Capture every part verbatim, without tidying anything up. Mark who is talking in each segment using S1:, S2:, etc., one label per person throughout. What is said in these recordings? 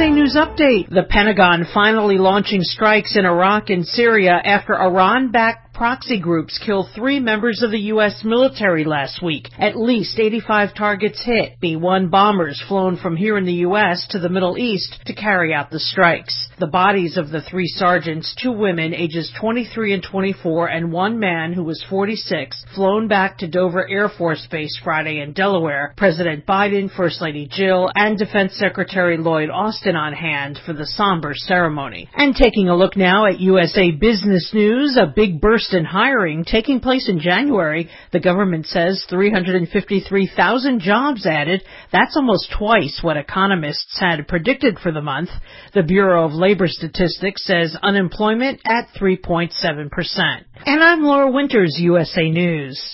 S1: A News Update. The Pentagon finally launching strikes in Iraq and Syria after Iran-backed proxy groups killed three members of the U S military last week. At least eighty-five targets hit. B one bombers flown from here in the U S to the Middle East to carry out the strikes. The bodies of the three sergeants, two women ages twenty-three and twenty-four, and one man who was forty-six, flown back to Dover Air Force Base Friday in Delaware. President Biden, First Lady Jill, and Defense Secretary Lloyd Austin on hand for the somber ceremony. And taking a look now at U S A Business News, a big burst in hiring taking place in January. The government says three hundred fifty-three thousand jobs added. That's almost twice what economists had predicted for the month. The Bureau of Labor Statistics says unemployment at three point seven percent. And I'm Laura Winters, U S A News.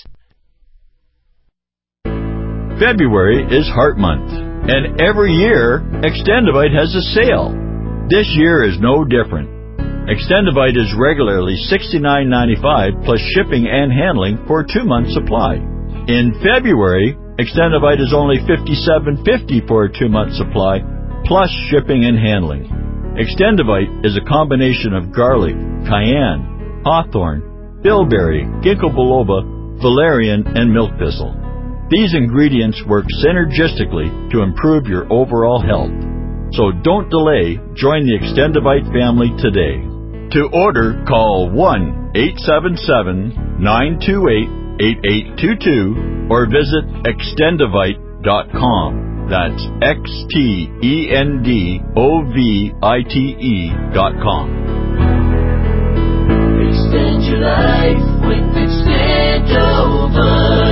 S2: February is Heart Month, and every year, Extendivite has a sale. This year is no different. Extendivite is regularly sixty-nine ninety-five plus shipping and handling for a two-month supply. In February, Extendivite is only fifty-seven fifty for a two-month supply plus shipping and handling. Extendivite is a combination of garlic, cayenne, hawthorn, bilberry, ginkgo biloba, valerian, and milk thistle. These ingredients work synergistically to improve your overall health. So don't delay, join the Extendivite family today. To order, call one eight seven seven, nine two eight, eight eight two two or visit extendivite dot com. That's X T E N D O V I T E dot com.
S3: Extend your life with Extendovite.